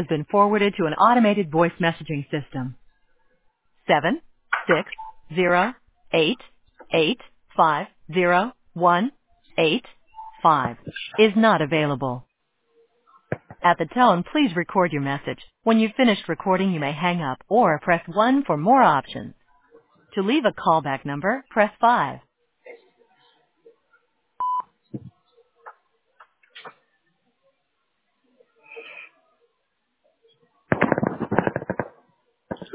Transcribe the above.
has been forwarded to an automated voice messaging system. 76088501885 is not available. At the tone, please record your message. When you've finished recording, you may hang up or press 1 for more options. To leave a callback number, press 5.